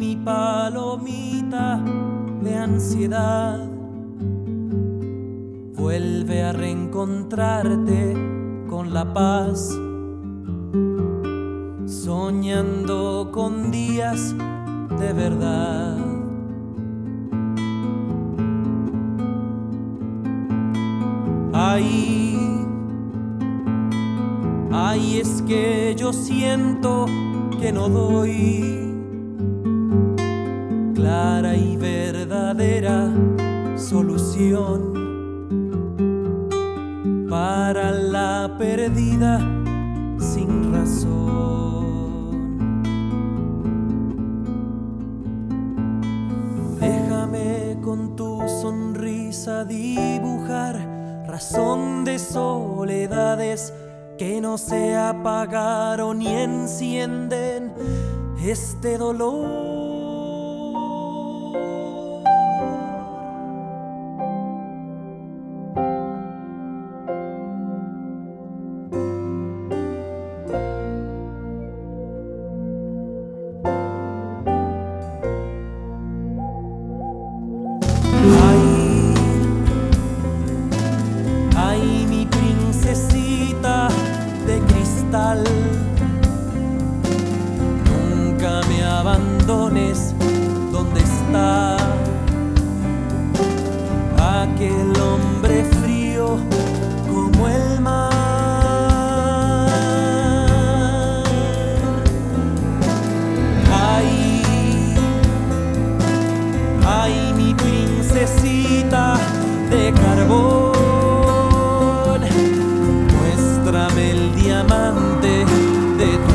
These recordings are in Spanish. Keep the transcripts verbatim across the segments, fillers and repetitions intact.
mi palomita de ansiedad, vuelve a reencontrarte con la paz, soñando con días de verdad. Ay, ay, es que yo siento que no doy clara y verdadera solución para la perdida sin razón. Déjame con tu sonrisa dibujar razón de soledades que no se apagaron ni encienden este dolor. Ay, ay, mi princesita de cristal, nunca me abandones. ¿Dónde está aquel hombre frío como el mar? Ay, ay, mi princesita de carbón, muéstrame el diamante de tu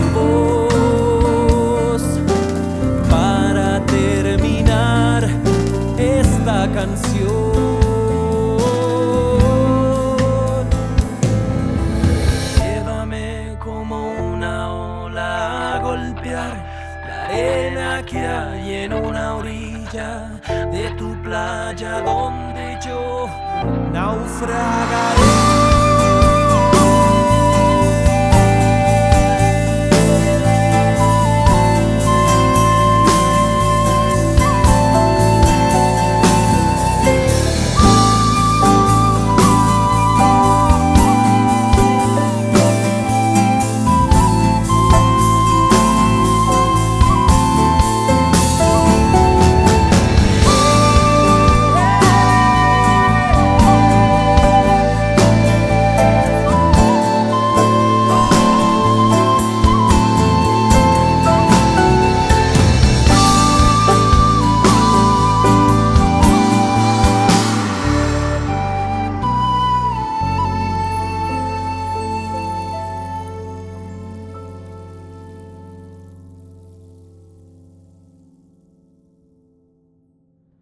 voz para terminar esta canción. Llévame como una ola a golpear la arena que hay en una orilla de tu playa donde yo naufragaré.